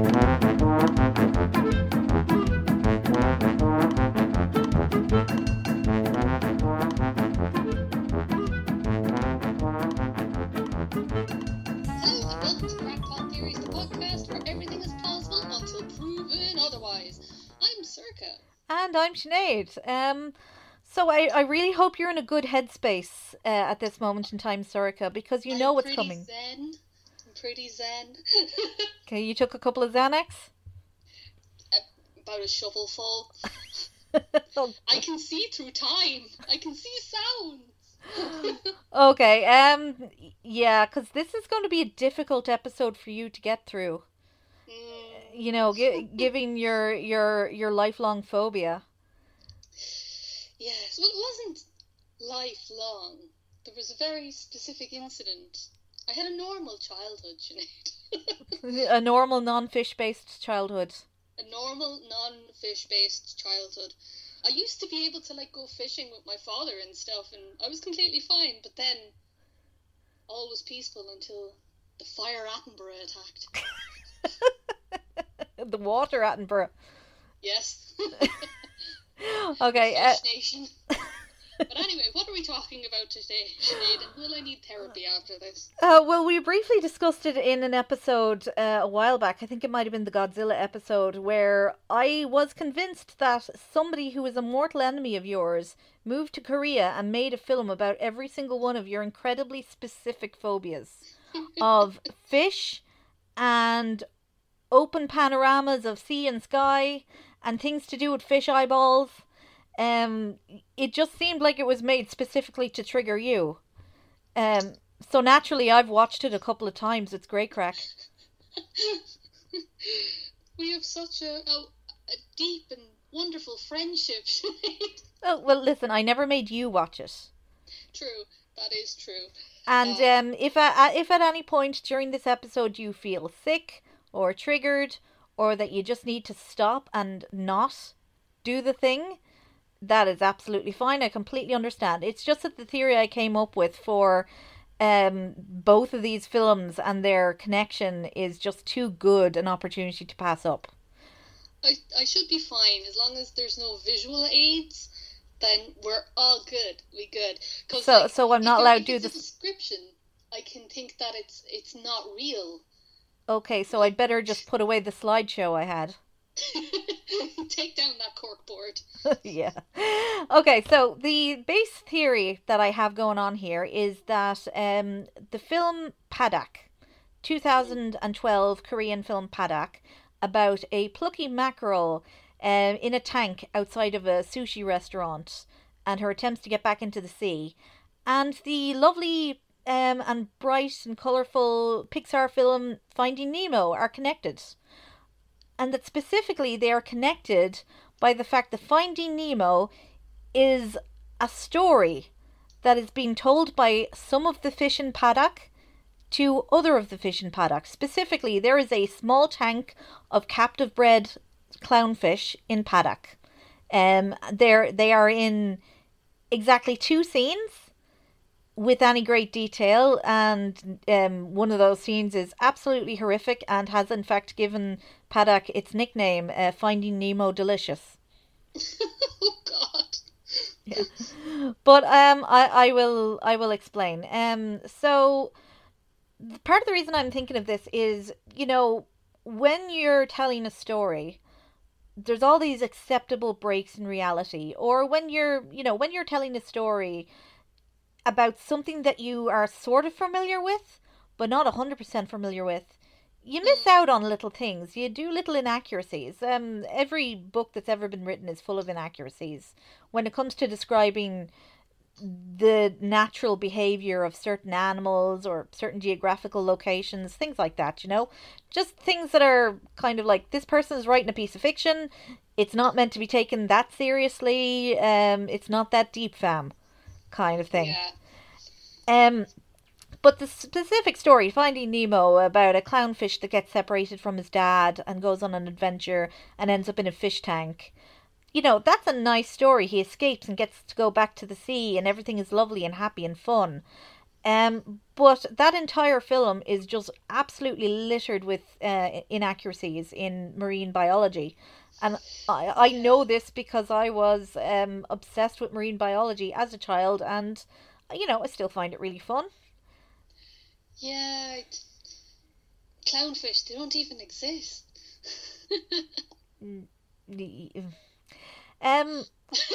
And I'm Sinead. So I really hope you're in a good headspace at this moment in time, Sorika, because you know what's coming. I'm pretty zen. Okay, you took a couple of Xanax? About a shovelful. Oh. I can see through time. I can see sounds. Okay, yeah, because this is going to be a difficult episode for you to get through. You know, giving your lifelong phobia. Yes, well, it wasn't lifelong. There was a very specific incident. I had a normal childhood, Sinead. A normal non-fish-based childhood. A normal non-fish-based childhood. I used to be able to go fishing with my father and stuff, and I was completely fine. But then, all was peaceful until the fire Attenborough attacked. The water Attenborough. Yes. Okay. Fish Nation. But anyway, what are we talking about today, Sinead? And will I need therapy after this? Well, we briefly discussed it in an episode a while back. I think it might have been the Godzilla episode, where I was convinced that somebody who is a mortal enemy of yours moved to Korea and made a film about every single one of your incredibly specific phobias of fish and open panoramas of sea and sky and things to do with fish eyeballs. It just seemed like it was made specifically to trigger you. So naturally, I've watched it a couple of times. It's great crack. We have such a deep and wonderful friendship. Oh, well, listen, I never made you watch it. True, that is true. And if at any point during this episode you feel sick or triggered, or that you just need to stop and not do the thing, that is absolutely fine. I completely understand. It's just that the theory I came up with for both of these films and their connection is just too good an opportunity to pass up. I should be fine as long as there's no visual aids. Then we're all good. We good. So I'm not allowed to do the description. I can think that it's not real. Okay, so I'd better just put away the slideshow I had. Take down that corkboard. Yeah. Okay, so the base theory that I have going on here is that the film Paddock, 2012 Korean film Paddock, about a plucky mackerel in a tank outside of a sushi restaurant and her attempts to get back into the sea, and the lovely and bright and colourful Pixar film Finding Nemo are connected. And that specifically they are connected by the fact that Finding Nemo is a story that is being told by some of the fish in Paddock to other of the fish in Paddock. Specifically, there is a small tank of captive bred clownfish in Paddock. They are in exactly 2 scenes with any great detail, and one of those scenes is absolutely horrific and has in fact given Paddock its nickname, Finding Nemo Delicious. Oh God. Yeah. But I will explain. So part of the reason I'm thinking of this is, you know, when you're telling a story, there's all these acceptable breaks in reality, or when you're telling a story about something that you are sort of familiar with, but not 100% familiar with, you miss out on little things. You do little inaccuracies. Every book that's ever been written is full of inaccuracies when it comes to describing the natural behavior of certain animals or certain geographical locations, things like that, you know? Just things that are kind of like, this person is writing a piece of fiction. It's not meant to be taken that seriously. It's not that deep, fam. Kind of thing. Yeah. But the specific story, Finding Nemo, about a clownfish that gets separated from his dad and goes on an adventure and ends up in a fish tank. You know, that's a nice story. He escapes and gets to go back to the sea and everything is lovely and happy and fun. But that entire film is just absolutely littered with inaccuracies in marine biology. And I know Yeah. this because I was obsessed with marine biology as a child, and I still find it really fun. Yeah. Clownfish, they don't even exist. Mm, Um,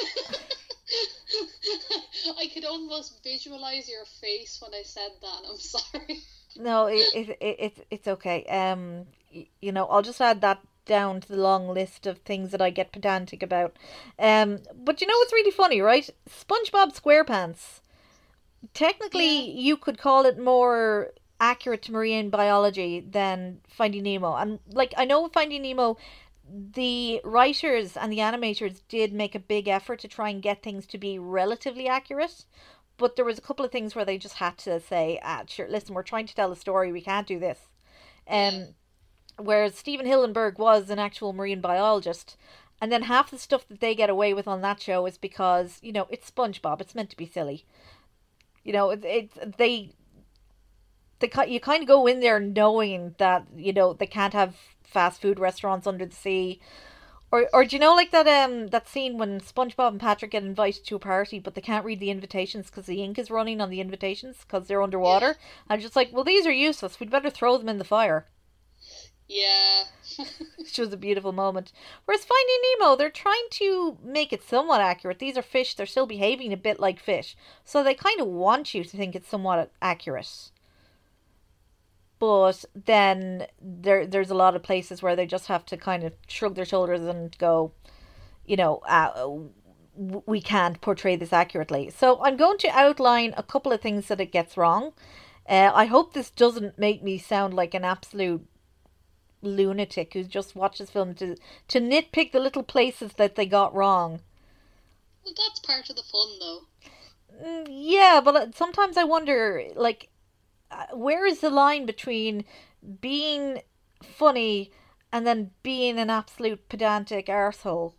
I could almost visualize your face when I said that. I'm sorry. no, it's okay. I'll just add that down to the long list of things that I get pedantic about. But you know what's really funny, right? SpongeBob SquarePants. Yeah. Technically, you could call it more accurate to marine biology than Finding Nemo. And like I know Finding Nemo, the writers and the animators did make a big effort to try and get things to be relatively accurate. But there was a couple of things where they just had to say, sure, listen, we're trying to tell a story, we can't do this. Yeah. Um, Whereas Stephen Hillenburg was an actual marine biologist. And then half the stuff that they get away with on that show is because, it's SpongeBob. It's meant to be silly. You kind of go in there knowing that they can't have fast food restaurants under the sea, or do you know like that scene when SpongeBob and Patrick get invited to a party but they can't read the invitations because the ink is running on the invitations because they're Yeah. underwater. I'm just like, well, these are useless. We'd better throw them in the fire. Yeah. Which was a beautiful moment. Whereas Finding Nemo, they're trying to make it somewhat accurate. These are fish; they're still behaving a bit like fish, so they kind of want you to think it's somewhat accurate. But then there's a lot of places where they just have to kind of shrug their shoulders and go, you know, uh, we can't portray this accurately. So I'm going to outline a couple of things that it gets wrong. I hope this doesn't make me sound like an absolute lunatic who just watches film to nitpick the little places that they got wrong. Well, that's part of the fun, though. Yeah, but sometimes I wonder, like, where is the line between being funny and then being an absolute pedantic arsehole?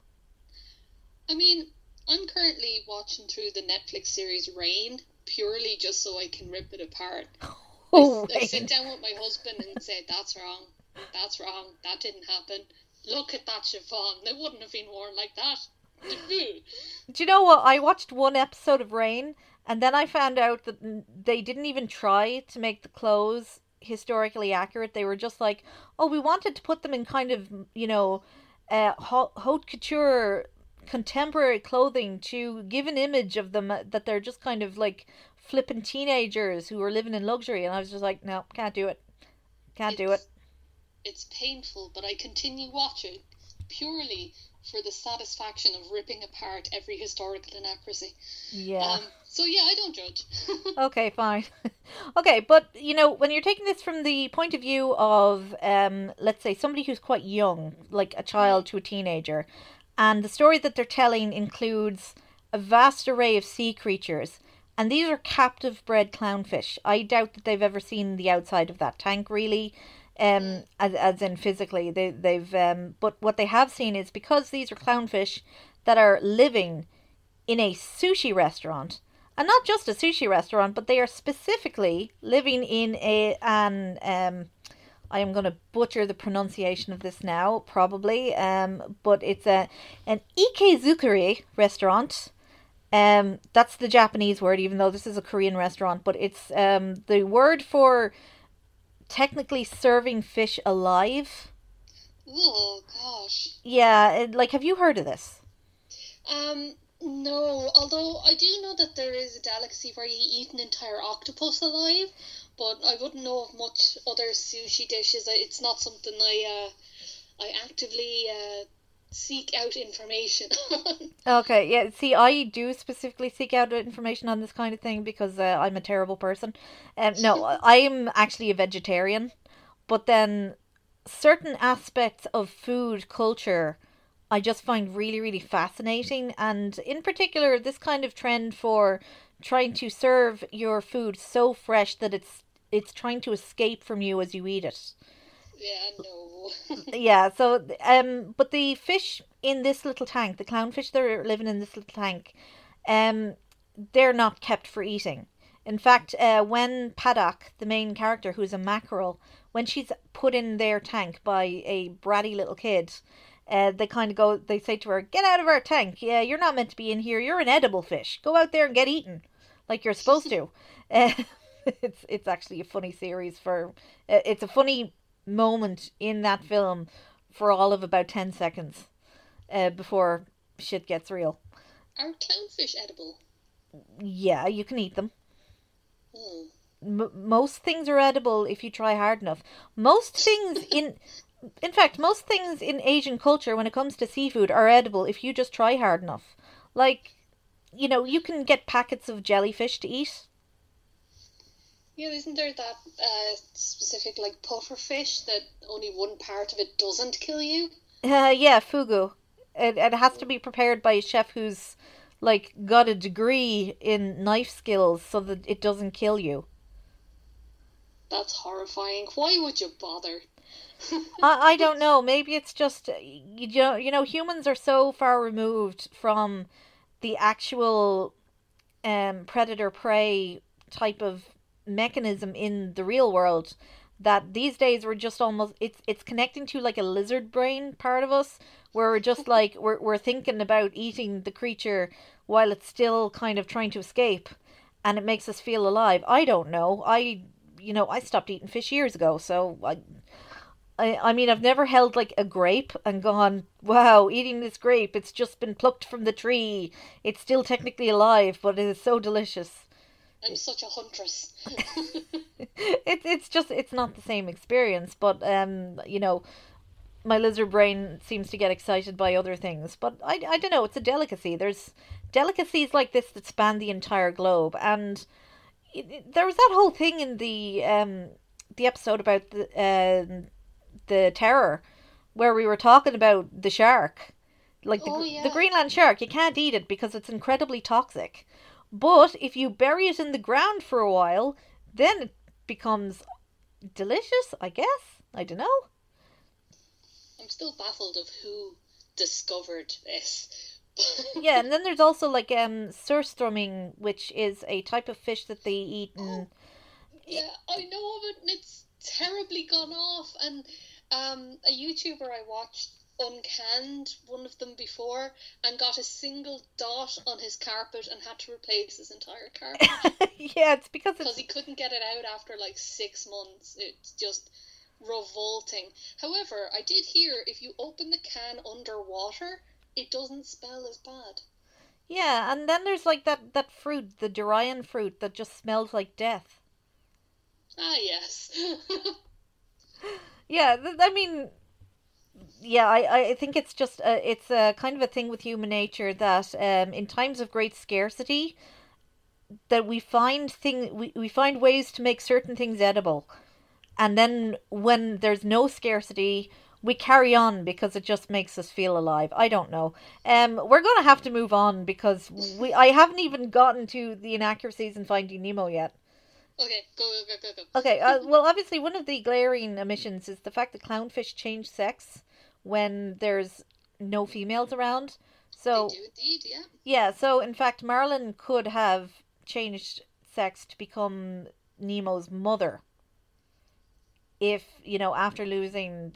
I mean, I'm currently watching through the Netflix series Rain purely just so I can rip it apart. Oh, I sit Rain. down with my husband and say, that's wrong, that's wrong, that didn't happen. Look at that chiffon, they wouldn't have been worn like that. Do you know what? I watched one episode of Rain, and then I found out that they didn't even try to make the clothes historically accurate. They were just like, oh, we wanted to put them in kind of, haute couture contemporary clothing to give an image of them that they're just kind of like flippant teenagers who are living in luxury. And I was just like, no, can't do it. Can't do it. It's it's painful, but I continue watching purely for the satisfaction of ripping apart every historical inaccuracy. Yeah. So yeah, I don't judge. Okay, fine. Okay, but when you're taking this from the point of view of, let's say, somebody who's quite young, like a child to a teenager, and the story that they're telling includes a vast array of sea creatures, and these are captive bred clownfish. I doubt that they've ever seen the outside of that tank, really, Mm. as in physically. But what they have seen is because these are clownfish that are living in a sushi restaurant, and not just a sushi restaurant, but they are specifically living in I am going to butcher the pronunciation of this now, probably, but it's an ikezukuri restaurant. That's the Japanese word, even though this is a Korean restaurant, but it's the word for technically serving fish alive. Oh gosh. Yeah, like, have you heard of this? No, although I do know that there is a delicacy where you eat an entire octopus alive, but I wouldn't know of much other sushi dishes. It's not something I actively seek out information on. Okay, yeah. See, I do specifically seek out information on this kind of thing because I'm a terrible person. No, I'm actually a vegetarian, but then certain aspects of food culture I just find really, really fascinating. And in particular, this kind of trend for trying to serve your food so fresh that it's trying to escape from you as you eat it. Yeah, no. Yeah, so but the fish in this little tank, the clownfish that are living in this little tank, um they're not kept for eating. In fact, when Paddock, the main character, who's a mackerel, when she's put in their tank by a bratty little kid, they kind of go, they say to her, "Get out of our tank. Yeah, you're not meant to be in here. You're an edible fish. Go out there and get eaten, like you're supposed to." Uh, it's actually a funny series for. It's a funny moment in that film for all of about 10 seconds, before shit gets real. Are clownfish edible? Yeah, you can eat them. Hmm. Most things are edible if you try hard enough. Most things in fact, most things in Asian culture when it comes to seafood are edible if you just try hard enough. Like, you can get packets of jellyfish to eat. Yeah, isn't there that specific like puffer fish that only one part of it doesn't kill you? Yeah, fugu. It has to be prepared by a chef who's like got a degree in knife skills so that it doesn't kill you. That's horrifying. Why would you bother? I don't know. Maybe it's just humans are so far removed from the actual predator prey type of mechanism in the real world that these days we're just almost it's connecting to like a lizard brain part of us where we're just like we're thinking about eating the creature while it's still kind of trying to escape, and it makes us feel alive. I don't know. I stopped eating fish years ago, so I mean, I've never held like a grape and gone, wow, eating this grape, it's just been plucked from the tree. It's still technically alive, but it is so delicious. I'm such a huntress. It's not the same experience, but my lizard brain seems to get excited by other things. But I don't know, it's a delicacy. There's delicacies like this that span the entire globe, and there was that whole thing in the episode about the terror, where we were talking about the shark, like Oh the yeah. Greenland shark. You can't eat it because it's incredibly toxic. But if you bury it in the ground for a while, then it becomes delicious, I guess. I don't know. I'm still baffled of who discovered this. Yeah, and then there's also like surströmming, which is a type of fish that they eat Oh, in. yeah, I know of it, and it's terribly gone off. And a YouTuber I watched uncanned one of them before and got a single dot on his carpet and had to replace his entire carpet Yeah, it's because because it's he couldn't get it out after like 6 months. It's just revolting. However, I did hear if you open the can underwater, it doesn't smell as bad. yeah, and then there's like that fruit, the durian fruit that just smells like death. Ah, yes. Yeah, I mean, yeah, I think it's just it's a kind of a thing with human nature that in times of great scarcity that we find ways to make certain things edible, and then when there's no scarcity we carry on because it just makes us feel alive. I don't know. We're gonna have to move on because I haven't even gotten to the inaccuracies in Finding Nemo yet. Okay, go, go, go, go, Okay, go. well, obviously, one of the glaring omissions is the fact that clownfish change sex when there's no females around. They So, do indeed, yeah. yeah, so in fact, Marlin could have changed sex to become Nemo's mother if, after losing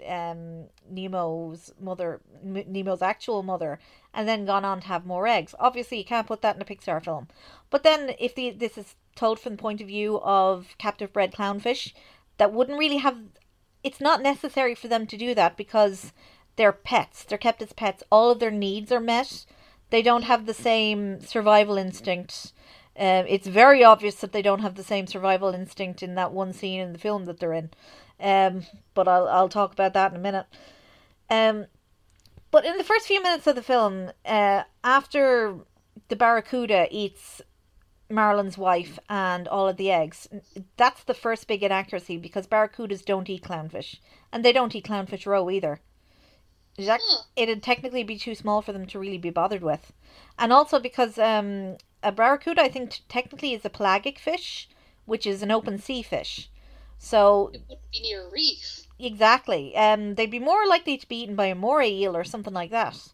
Nemo's actual mother, and then gone on to have more eggs. Obviously, you can't put that in a Pixar film. But then, if this is told from the point of view of captive bred clownfish, that wouldn't really have. It's not necessary for them to do that because they're pets. They're kept as pets. All of their needs are met. They don't have the same survival instinct. It's very obvious that they don't have the same survival instinct in that one scene in the film that they're in. But I'll talk about that in a minute. Um, but in the first few minutes of the film, after the barracuda eats Marlin's wife and all of the eggs, that's the first big inaccuracy because barracudas don't eat clownfish, and they don't eat clownfish roe either. Huh. It'd technically be too small for them to really be bothered with, and also because a barracuda, I think, technically is a pelagic fish, which is an open sea fish. So It wouldn't be near a reef. exactly, they'd be more likely to be eaten by a moray eel or something like that.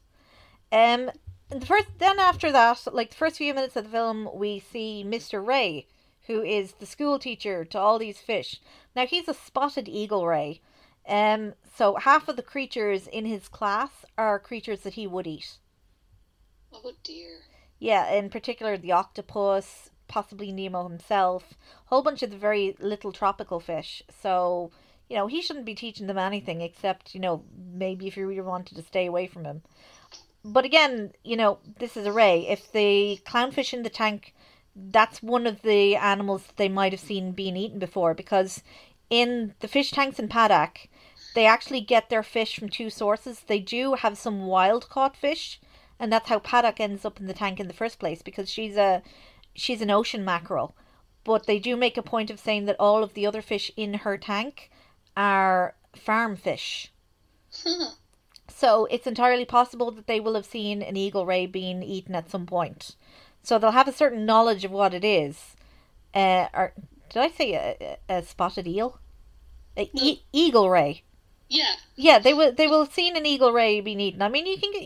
Then after that, like the first few minutes of the film, we see Mr. Ray, who is the school teacher to all these fish. Now he's a spotted eagle ray. So half of the creatures in his class are creatures that he would eat. Oh dear. Yeah, in particular the octopus, possibly Nemo himself, a whole bunch of the very little tropical fish. So, he shouldn't be teaching them anything except, maybe if you really wanted to stay away from him. But again, this is a ray. If the clownfish in the tank, that's one of the animals that they might have seen being eaten before, because in the fish tanks in Paddock, they actually get their fish from two sources. They do have some wild caught fish, and that's how Paddock ends up in the tank in the first place, because she's an ocean mackerel. But they do make a point of saying that all of the other fish in her tank are farm fish. Huh. So it's entirely possible that they will have seen an eagle ray being eaten at some point. So they'll have a certain knowledge of what it is. Or did I say a spotted eel? Eagle ray. Yeah. Yeah, they will have seen an eagle ray being eaten. I mean, you can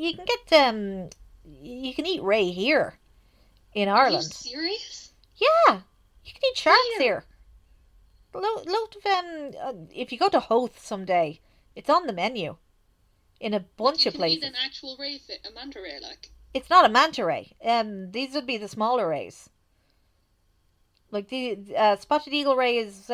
eat ray here in Ireland. Are you serious? Yeah, you can eat sharks Where? here. Load of if you go to Hoth someday, it's on the menu in a bunch You of can places. eat an actual ray, a manta ray, like. It's not a manta ray. These would be the smaller rays. Like the spotted eagle ray is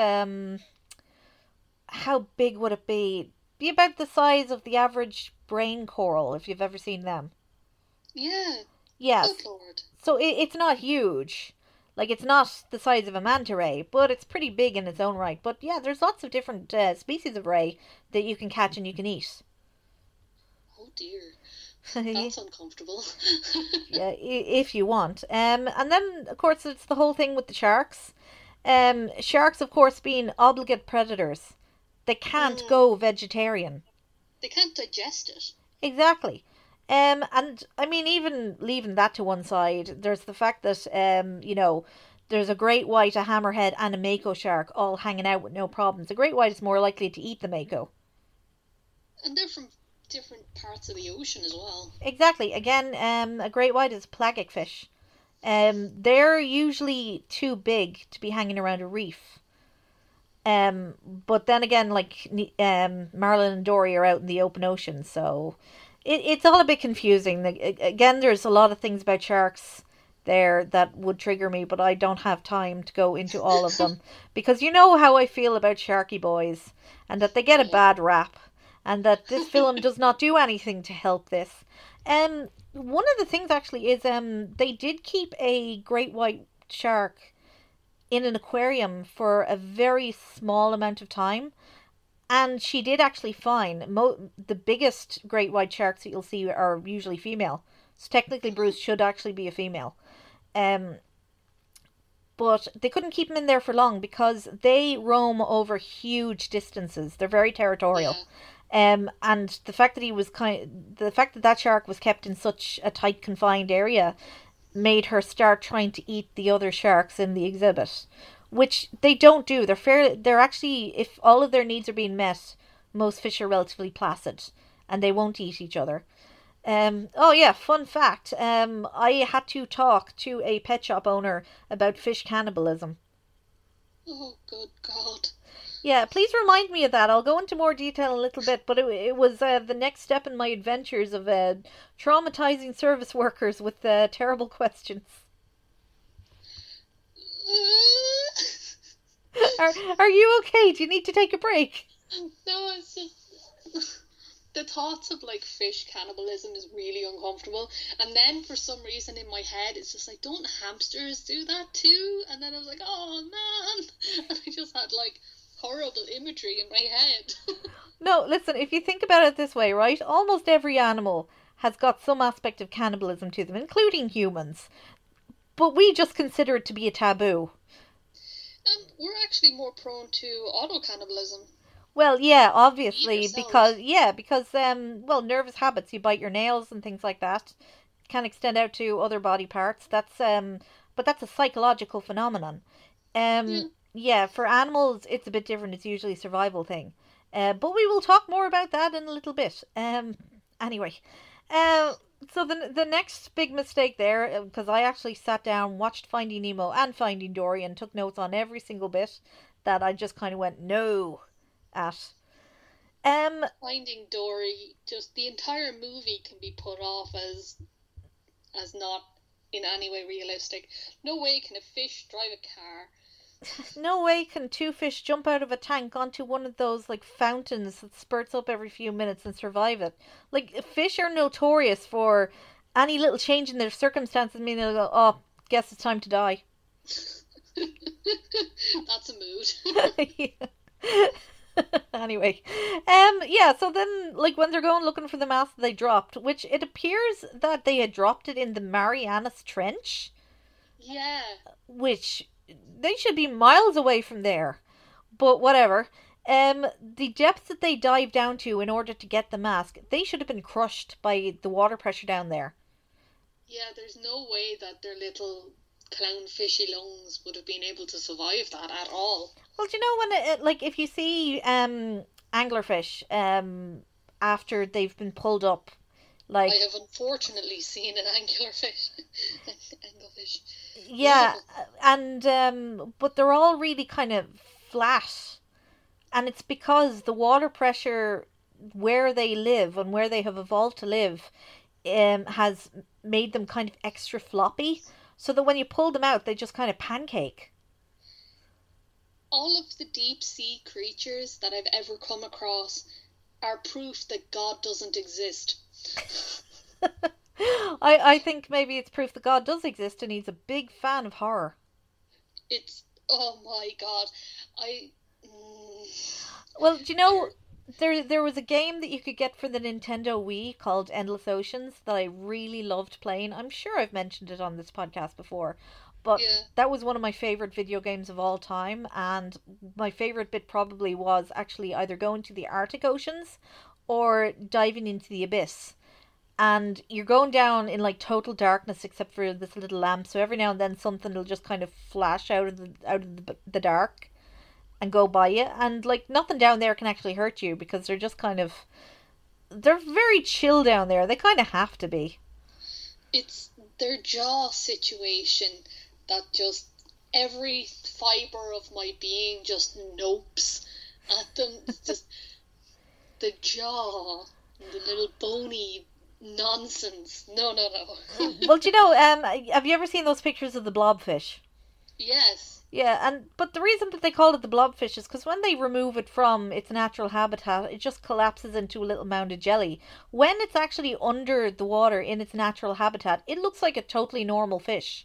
how big would it be? Be about the size of the average brain coral, if you've ever seen them. Yeah. Yes. Good lord. So it's not huge. Like, it's not the size of a manta ray, but it's pretty big in its own right. But yeah, there's lots of different species of ray that you can catch and you can eat. Oh dear. That's uncomfortable. Yeah, if you want. And then, of course, it's the whole thing with the sharks. Sharks, of course, being obligate predators. They can't go vegetarian. They can't digest it. Exactly. And I mean, even leaving that to one side, there's the fact that, there's a great white, a hammerhead, and a mako shark all hanging out with no problems. A great white is more likely to eat the mako. And they're from different parts of the ocean as well. Exactly. Again, a great white is a pelagic fish. They're usually too big to be hanging around a reef. But then again, like Marlin and Dory are out in the open ocean, so it's all a bit confusing. Again, there's a lot of things about sharks there that would trigger me, but I don't have time to go into all of them because you know how I feel about Sharky Boys and that they get a bad rap and that this film does not do anything to help this. One of the things actually is they did keep a great white shark in an aquarium for a very small amount of time. And she did actually fine. The biggest great white sharks that you'll see are usually female. So technically Bruce should actually be a female. But they couldn't keep him in there for long because they roam over huge distances. They're very territorial. Yeah. And the fact that the fact that shark was kept in such a tight confined area made her start trying to eat the other sharks in the exhibit. Which they don't do. They're actually, if all of their needs are being met, most fish are relatively placid and they won't eat each other. Oh yeah, fun fact. I had to talk to a pet shop owner about fish cannibalism. Oh, good God. Yeah, please remind me of that. I'll go into more detail in a little bit, but it was the next step in my adventures of traumatizing service workers with terrible questions. Are you okay? Do you need to take a break? No, it's just the thoughts of like fish cannibalism is really uncomfortable. And then for some reason in my head, it's just like, don't hamsters do that too? And then I was like, oh man, and I just had like horrible imagery in my head. No, listen. If you think about it this way, right? Almost every animal has got some aspect of cannibalism to them, including humans. But we just consider it to be a taboo. We're actually more prone to auto-cannibalism. Well, yeah, obviously, Eat because nervous habits, you bite your nails and things like that, can extend out to other body parts. But that's a psychological phenomenon. Yeah, for animals, it's a bit different. It's usually a survival thing. But we will talk more about that in a little bit. Anyway, Um, so the next big mistake there, because I actually sat down, watched Finding Nemo and Finding Dory, and took notes on every single bit that I just kind of went no at. Um, Finding Dory, just the entire movie can be put off as not in any way realistic. No way can a fish drive a car. no way can two fish jump out of a tank onto one of those like fountains that spurts up every few minutes and survive it. Like fish are notorious for any little change in their circumstances meaning they'll go, oh, guess it's time to die. That's a mood. Anyway, yeah. So then, like when they're going looking for the mask they dropped, which it appears that they had dropped it in the Marianas Trench, Yeah. which they should be miles away from there. But whatever. The depths that they dived down to in order to get the mask, they should have been crushed by the water pressure down there. Yeah, there's no way that their little clownfishy lungs would have been able to survive that at all. Well, do you know when like if you see anglerfish after they've been pulled up, like I have unfortunately seen an anglerfish. Anglerfish. yeah, and but they're all really kind of flat, and it's because the water pressure where they live and where they have evolved to live has made them kind of extra floppy, so that when you pull them out, they just kind of pancake. All of the deep sea creatures that I've ever come across are proof that God doesn't exist. I think maybe it's proof that God does exist and he's a big fan of horror. It's, oh my God. Well, do you know, there was a game that you could get for the Nintendo Wii called Endless Oceans that I really loved playing. I'm sure I've mentioned it on this podcast before, but Yeah. that was one of my favorite video games of all time, and my favorite bit probably was actually either going to the Arctic Oceans or diving into the abyss. And you're going down in like total darkness except for this little lamp, so every now and then something will just kind of flash out of the dark and go by you, and like nothing down there can actually hurt you because they're just kind of they're very chill down there. They kind of have to be. It's their jaw situation that just every fibre of my being just nopes at them. It's just the jaw and the little bony nonsense. No. Well, do you know, have you ever seen those pictures of the blobfish? Yes. Yeah, but the reason that they call it the blobfish is because when they remove it from its natural habitat, it just collapses into a little mound of jelly. When it's actually under the water in its natural habitat, it looks like a totally normal fish.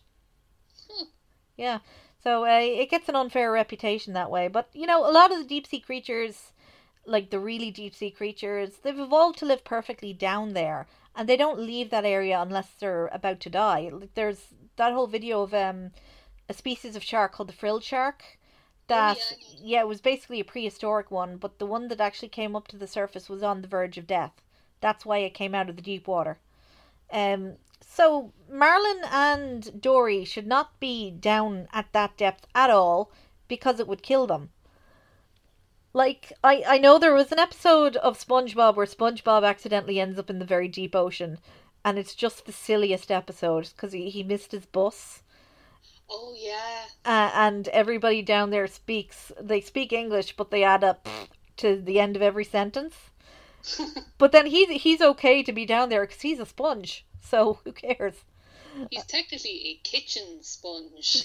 Yeah, so it gets an unfair reputation that way. But, you know, a lot of the deep sea creatures, like the really deep sea creatures, they've evolved to live perfectly down there. And they don't leave that area unless they're about to die. Like, there's that whole video of a species of shark called the frilled shark. That, yeah, it was basically a prehistoric one, but the one that actually came up to the surface was on the verge of death. That's why it came out of the deep water. So Marlin and Dory should not be down at that depth at all because it would kill them. Like, I know there was an episode of SpongeBob where SpongeBob accidentally ends up in the very deep ocean, and it's just the silliest episode because he missed his bus. Oh yeah. And everybody down there they speak English, but they add up to the end of every sentence. But then he's okay to be down there because he's a sponge, so who cares? He's technically a kitchen sponge.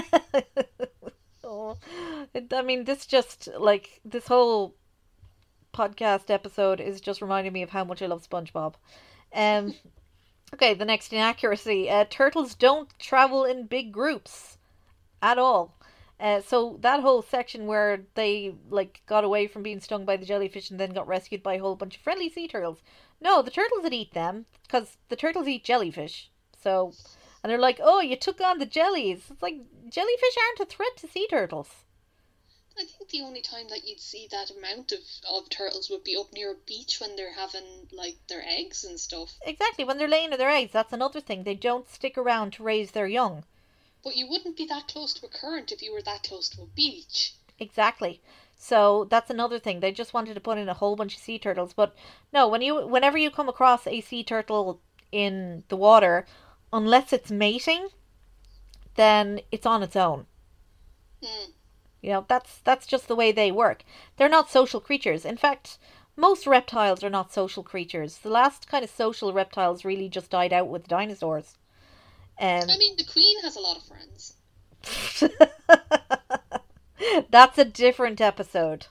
Oh, I mean, this whole podcast episode is just reminding me of how much I love SpongeBob. Okay, the next inaccuracy. Turtles don't travel in big groups at all. So that whole section where they got away from being stung by the jellyfish and then got rescued by a whole bunch of friendly sea turtles. No, the turtles would eat them because the turtles eat jellyfish. So, and they're like, oh, you took on the jellies. It's like, jellyfish aren't a threat to sea turtles. I think the only time that you'd see that amount of turtles would be up near a beach when they're having, their eggs and stuff. Exactly, when they're laying their eggs, that's another thing. They don't stick around to raise their young. But you wouldn't be that close to a current if you were that close to a beach. Exactly. So that's another thing. They just wanted to put in a whole bunch of sea turtles, but no, whenever you come across a sea turtle in the water, unless it's mating, then it's on its own. Mm. That's just the way they work. They're not social creatures. In fact, most reptiles are not social creatures. The last kind of social reptiles really just died out with dinosaurs. I mean, the Queen has a lot of friends. That's a different episode.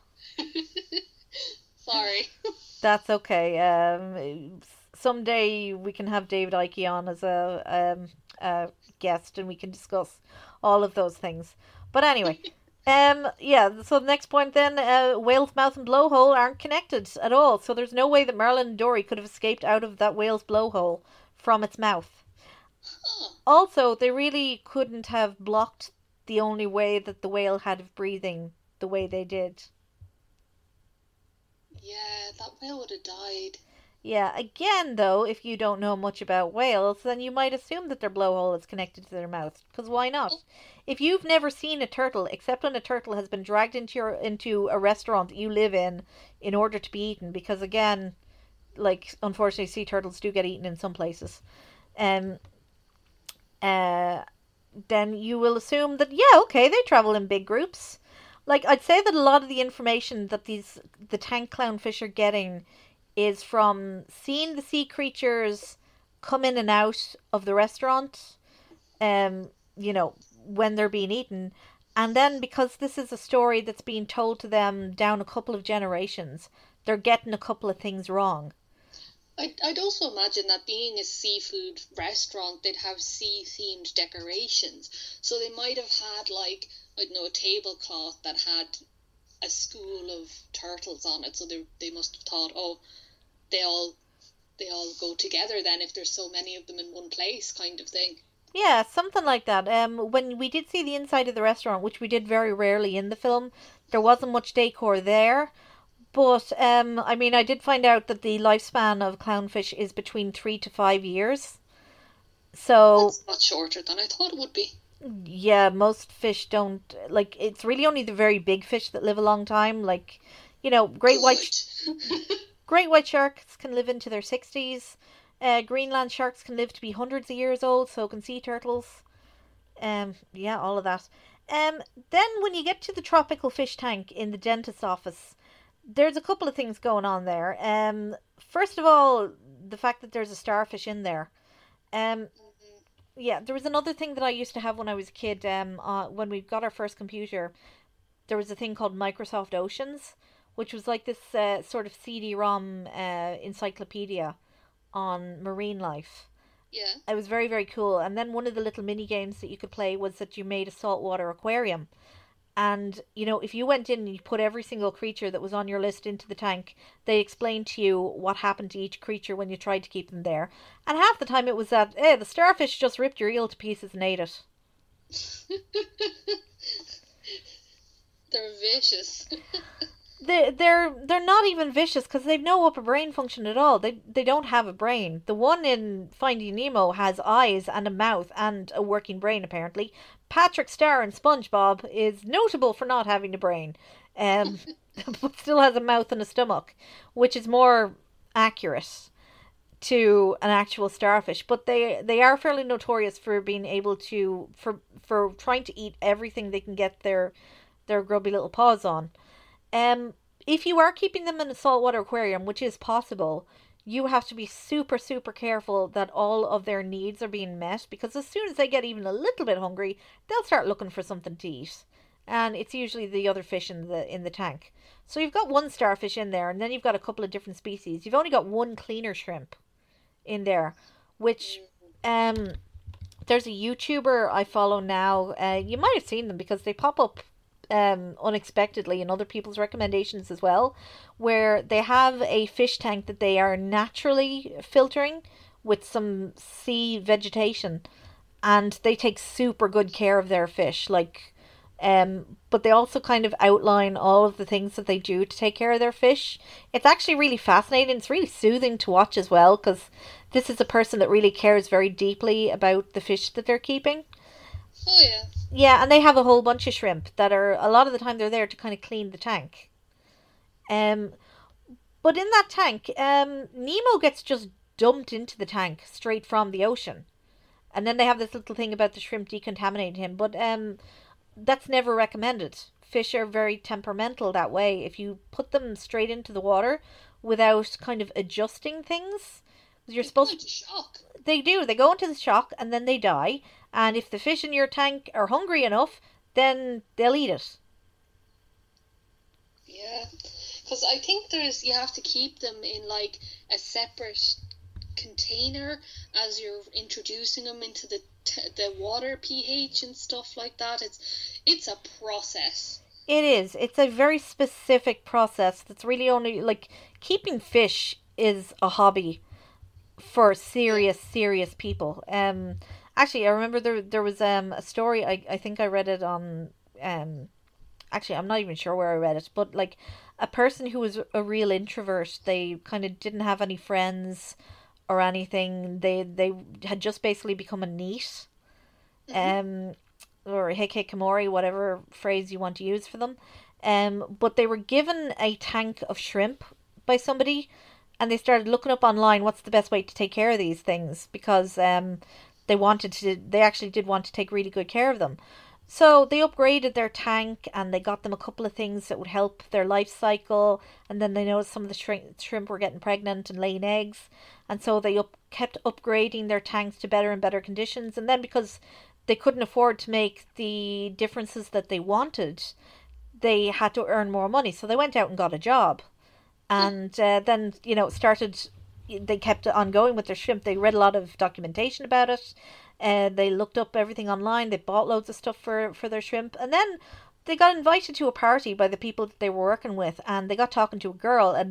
Sorry. That's okay. Someday we can have David Icke on as a guest, and we can discuss all of those things. But anyway, yeah. So the next point then, whale's mouth and blowhole aren't connected at all. So there's no way that Merlin and Dory could have escaped out of that whale's blowhole from its mouth. Huh. Also, they really couldn't have blocked the only way that the whale had of breathing the way they did. Yeah, that whale would have died. Yeah, again, though, if you don't know much about whales, then you might assume that their blowhole is connected to their mouth. Because why not? Oh, If you've never seen a turtle, except when a turtle has been dragged into a restaurant that you live in order to be eaten, because again, like unfortunately, sea turtles do get eaten in some places. Um, uh, then you will assume that yeah, okay, they travel in big groups. Like I'd say that a lot of the information that the tank clownfish are getting is from seeing the sea creatures come in and out of the restaurant, um, when they're being eaten. And then because this is a story that's being told to them down a couple of generations, they're getting a couple of things wrong. I'd also imagine that being a seafood restaurant, they'd have sea-themed decorations. So they might have had, like, I don't know, a tablecloth that had a school of turtles on it. So they must have thought, oh, they all go together then if there's so many of them in one place, kind of thing. Yeah, something like that. When we did see the inside of the restaurant, which we did very rarely in the film, there wasn't much decor there. But I mean, I did find out that the lifespan of clownfish is between 3 to 5 years. So That's much shorter than I thought it would be. yeah, most fish don't like. It's really only the very big fish that live a long time. Like, Good. great white sharks can live into their 60s. Greenland sharks can live to be hundreds of years old. So can sea turtles. Yeah, all of that. Then when you get to the tropical fish tank in the dentist's office, there's a couple of things going on there. First of all, the fact that there's a starfish in there. Um, Mhm. yeah, there was another thing that I used to have when I was a kid. When we got our first computer, there was a thing called Microsoft Oceans, which was like this sort of CD-ROM encyclopedia on marine life. Yeah. It was very, very cool. And then one of the little mini games that you could play was that you made a saltwater aquarium. And, if you went in and you put every single creature that was on your list into the tank, they explained to you what happened to each creature when you tried to keep them there. And half the time it was that, hey, the starfish just ripped your eel to pieces and ate it. They're vicious. They're not even vicious because they've no upper brain function at all. They don't have a brain. The one in Finding Nemo has eyes and a mouth and a working brain apparently. Patrick Star in SpongeBob is notable for not having a brain, um, but still has a mouth and a stomach, which is more accurate to an actual starfish. But they are fairly notorious for being able to for trying to eat everything they can get their grubby little paws on. If you are keeping them in a saltwater aquarium, which is possible, you have to be super, super careful that all of their needs are being met because as soon as they get even a little bit hungry, they'll start looking for something to eat. And it's usually the other fish in the tank. So you've got one starfish in there, and then you've got a couple of different species. You've only got one cleaner shrimp in there, which there's a YouTuber I follow now. You might have seen them because they pop up unexpectedly in other people's recommendations as well, where they have a fish tank that they are naturally filtering with some sea vegetation, and they take super good care of their fish. But they also kind of outline all of the things that they do to take care of their fish. It's actually really fascinating. It's really soothing to watch as well because this is a person that really cares very deeply about the fish that they're keeping. Oh yeah. Yeah, and they have a whole bunch of shrimp that are, a lot of the time they're there to kind of clean the tank. Um, but in that tank, Nemo gets just dumped into the tank straight from the ocean. And then they have this little thing about the shrimp decontaminating him, but that's never recommended. Fish are very temperamental that way. If you put them straight into the water without kind of adjusting things, you're They go supposed into shock. they do. They go into the shock and then they die. And if the fish in your tank are hungry enough, then they'll eat it. Yeah, because I think you have to keep them in like a separate container as you're introducing them into the water pH and stuff like that. It's a process. It is. It's a very specific process that's really only like keeping fish is a hobby for Yeah. serious people. Actually, I remember there was a story. I think I read it on um actually I'm not even sure where I read it, but like a person who was a real introvert, they kind of didn't have any friends or anything. They had just basically become a neat, Mhm. um, or hikikomori, whatever phrase you want to use for them. But they were given a tank of shrimp by somebody, and they started looking up online what's the best way to take care of these things because they actually did want to take really good care of them. So they upgraded their tank and they got them a couple of things that would help their life cycle. And then they noticed some of the shrimp were getting pregnant and laying eggs. And so they kept upgrading their tanks to better and better conditions. And then because they couldn't afford to make the differences that they wanted, they had to earn more money. So they went out and got a job. Huh. And then, started, they kept on going with their shrimp. They read a lot of documentation about it. They looked up everything online. They bought loads of stuff for their shrimp. And then they got invited to a party by the people that they were working with. And they got talking to a girl. And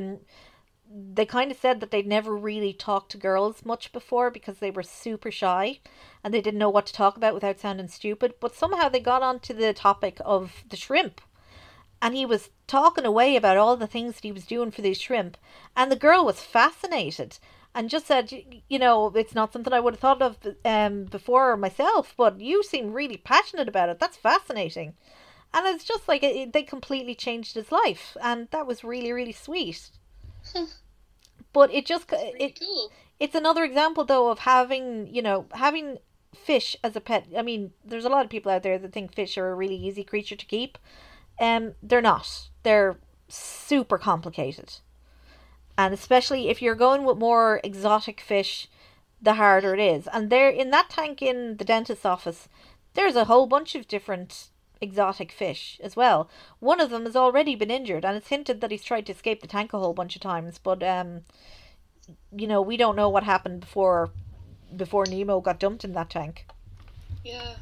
they kind of said that they'd never really talked to girls much before because they were super shy and they didn't know what to talk about without sounding stupid. But somehow they got onto the topic of the shrimp and he was talking away about all the things that he was doing for these shrimp. And the girl was fascinated and just said, it's not something I would have thought of before myself, but you seem really passionate about it. That's fascinating. And it's just like they completely changed his life. And that was really, really sweet. Huh. But That's really cool. it's another example though of having fish as a pet. I mean, there's a lot of people out there that think fish are a really easy creature to keep. They're not. They're super complicated. And especially if you're going with more exotic fish, the harder it is. And there in that tank in the dentist's office, there's a whole bunch of different exotic fish as well. One of them has already been injured, and it's hinted that he's tried to escape the tank a whole bunch of times. But we don't know what happened before Nemo got dumped in that tank. Yeah.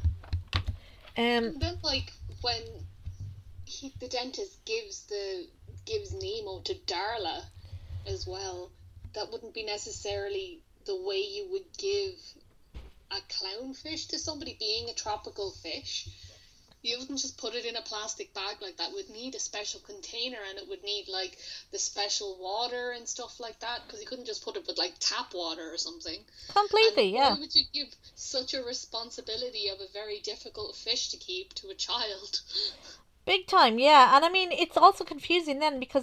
Um, And then like when the dentist gives Nemo to Darla as well, that wouldn't be necessarily the way you would give a clownfish to somebody being a tropical fish. You wouldn't just put it in a plastic bag like that. It would need a special container and it would need like the special water and stuff like that because you couldn't just put it with like tap water or something. And completely, why yeah. would you give such a responsibility of a very difficult fish to keep to a child? Big time, yeah. And I mean, it's also confusing then because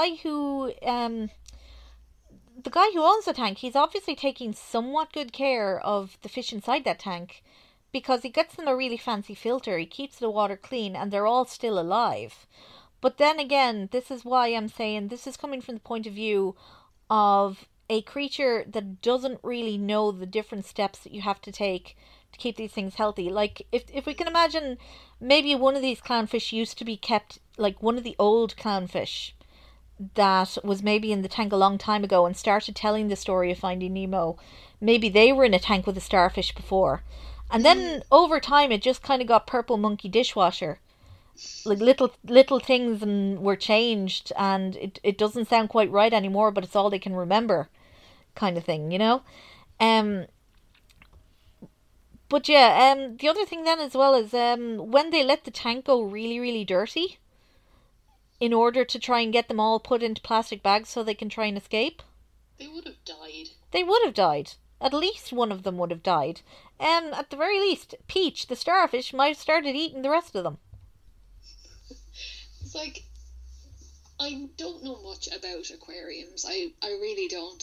the guy who owns the tank, he's obviously taking somewhat good care of the fish inside that tank because he gets them a really fancy filter, he keeps the water clean, and they're all still alive. But then again, this is why I'm saying this is coming from the point of view of a creature that doesn't really know the different steps that you have to take to keep these things healthy. Like if we can imagine maybe one of these clownfish used to be kept like one of the old clownfish that was maybe in the tank a long time ago and started telling the story of Finding Nemo. Maybe they were in a tank with a starfish before. And Mm, then over time it just kind of got purple monkey dishwasher. Like little things and were changed and it doesn't sound quite right anymore, but it's all they can remember kind of thing. Um but yeah, the other thing then as well is when they let the tank go really, really dirty in order to try and get them all put into plastic bags so they can try and escape, they would have died. they would have died. At least one of them would have died. At the very least, Peach, the starfish, might have started eating the rest of them. It's like, I don't know much about aquariums. I really don't.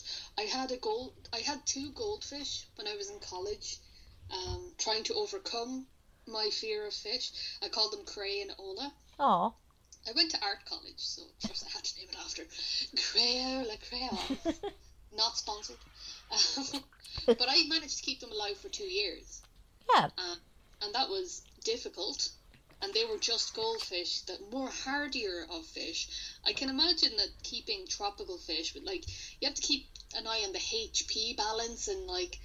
I had two goldfish when I was in college, trying to overcome my fear of fish. I called them Cray and Ola. Oh. I went to art college, so of course I had to name it after Crayola Crayon. Not sponsored. But I managed to keep them alive for 2 years. Yeah. And that was difficult. And they were just goldfish, the more hardier of fish. I can imagine that keeping tropical fish, with like, you have to keep an eye on the HP balance and like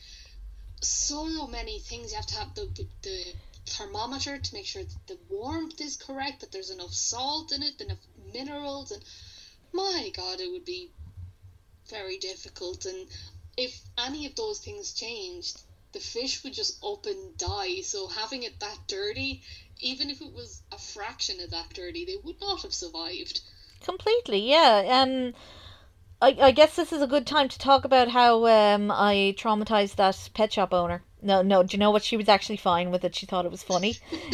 so many things. You have to have the thermometer to make sure that the warmth is correct, that there's enough salt in it, enough minerals, and my God, it would be very difficult. And if any of those things changed, the fish would just up and die. So having it that dirty, even if it was a fraction of that dirty, they would not have survived. Completely, yeah. I guess this is a good time to talk about how I traumatized that pet shop owner. No, do you know what? She was actually fine with it. She thought it was funny.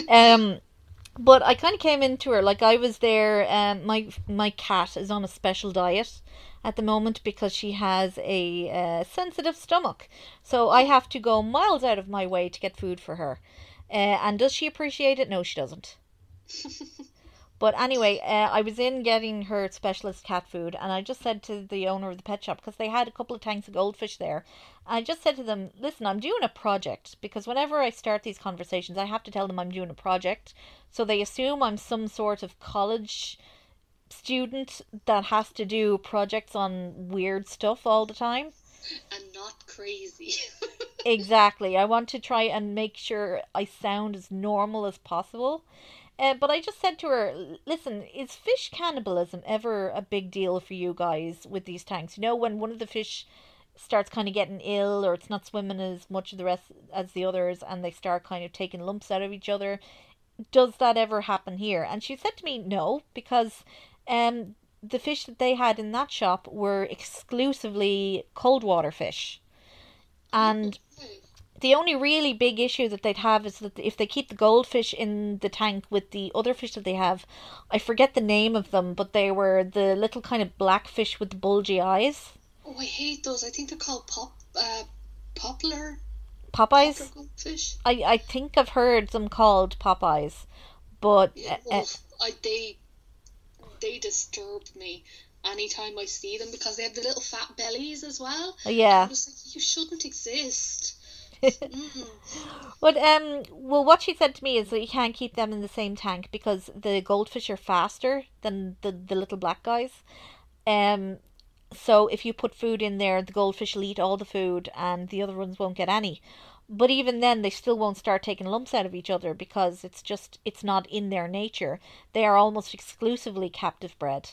But I kind of came into her, like I was there. My cat is on a special diet at the moment because she has a sensitive stomach. So I have to go miles out of my way to get food for her. And does she appreciate it? No, she doesn't. But anyway, I was in getting her specialist cat food, and I just said to the owner of the pet shop, because they had a couple of tanks of goldfish there, I just said to them, listen, I'm doing a project, because whenever I start these conversations, I have to tell them I'm doing a project, so they assume I'm some sort of college student that has to do projects on weird stuff all the time. And not crazy. Exactly. I want to try and make sure I sound as normal as possible. But I just said to her, listen, is fish cannibalism ever a big deal for you guys with these tanks? You know, when one of the fish starts kind of getting ill or it's not swimming as much of the rest as the others and they start kind of taking lumps out of each other, does that ever happen here? And she said to me, no, because the fish that they had in that shop were exclusively cold water fish. And the only really big issue that they'd have is that if they keep the goldfish in the tank with the other fish that they have, I forget the name of them, but they were the little kind of black fish with the bulgy eyes. Oh, I hate those. I think they're called poplar. Popeyes? Poplar goldfish. I think I've heard them called Popeyes, but Yeah, they disturb me anytime I see them because they have the little fat bellies as well. yeah. I'm just like, you shouldn't exist. But well, what she said to me is that you can't keep them in the same tank because the goldfish are faster than the little black guys. So if you put food in there, the goldfish will eat all the food, and the other ones won't get any. But even then, they still won't start taking lumps out of each other because it's not in their nature. They are almost exclusively captive bred.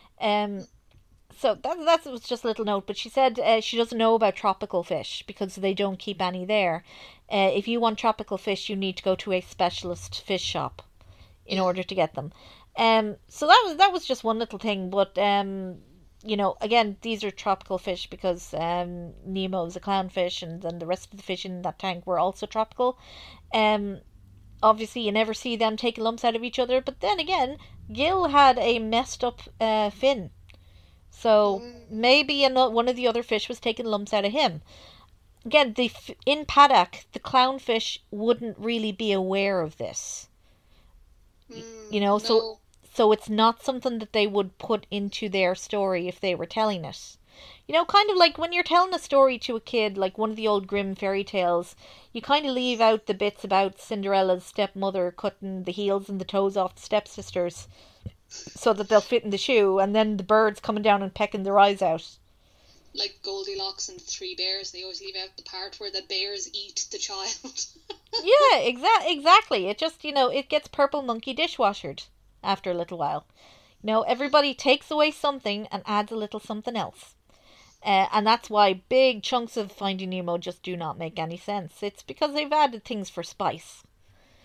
So that was just a little note. But she said she doesn't know about tropical fish because they don't keep any there. If you want tropical fish, you need to go to a specialist fish shop in order to get them. So that was just one little thing. But you know, again, these are tropical fish because Nemo is a clownfish, and then the rest of the fish in that tank were also tropical. Obviously, you never see them taking lumps out of each other. But then again, Gil had a messed up fin. So maybe one of the other fish was taking lumps out of him. Again, in paddock, the clownfish wouldn't really be aware of this. You know, No. so it's not something that they would put into their story if they were telling it. You know, kind of like when you're telling a story to a kid, like one of the old Grimm fairy tales, you kind of leave out the bits about Cinderella's stepmother cutting the heels and the toes off the stepsisters so that they'll fit in the shoe, and then the birds coming down and pecking their eyes out. Like Goldilocks and the Three Bears, they always leave out the part where the bears eat the child. Yeah, exactly. It just, you know, it gets purple monkey dishwashered after a little while. You know, everybody takes away something and adds a little something else. And that's why big chunks of Finding Nemo just do not make any sense. It's because they've added things for spice.